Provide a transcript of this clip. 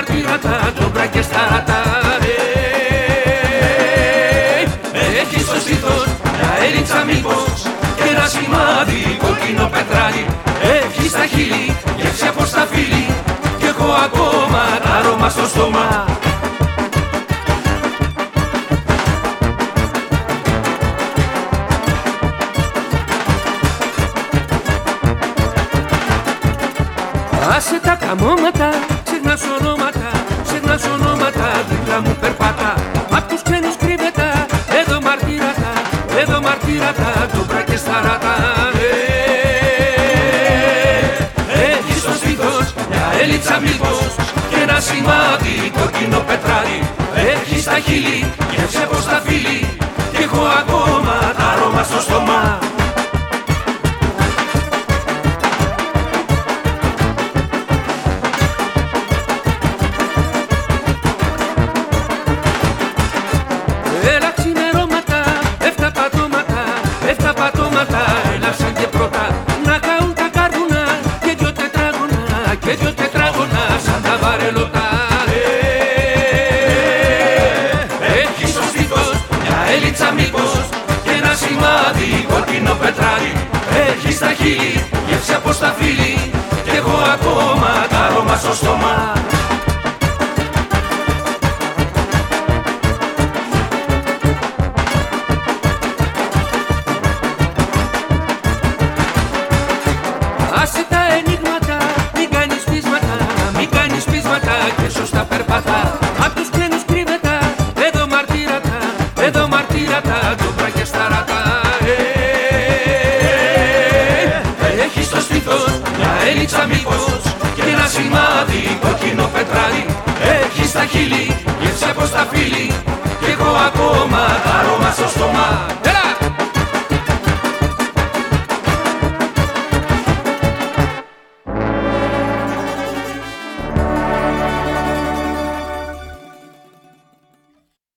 μαρτύρατα, τζόμπρα και στάρατα. Έχει στο στήθος μια έλιτσα μήπως και ένα σημάδι κόκκινο πετράδι. Έχει στα χείλη γεύση από σταφύλι κι έχω ακόμα τ' άρωμα στο στόμα. Άσε τα καμώματα, ξεχνάς ονόματα, δίπλα μου περπάτα. Απ' τους ξένους κρύβετα, εδώ μαρτύρατα, τζόμπρα και σταράτα. Έχεις στο στήθος μια έλιτσα μήπως και ένα σημάδι κόκκινο πετράδι. Έχεις στα χείλη γεύση από σταφύλι κι έχω ακόμα τ' άρωμα στο στόμα. Έλα σαν και πρώτα να καούν τα καρδούνα και δυο τετράγωνα σαν τα βαρελωτά. Έχει στο στήθος μια έλιτσα μήπως και ένα σημάδι κόκκινο πετράδι. Έχει στα χείλη γεύση από σταφύλι κι έχω ακόμα τ' άρωμα στο στόμα. Άσε τα ενίγματα, μην κάνεις πείσματα και σωστά περπατά. Απ' τους ξένους κρύβετα, εδώ μαρτύρατα, τζόμπρα και σταράτα. Έχεις στο στήθος μια έλιτσα μήπως και ένα σημάδι κόκκινο πετράδι. Έχεις στα χείλη γεύση από σταφύλι κι έχω ακόμα τ' άρωμα στο στόμα.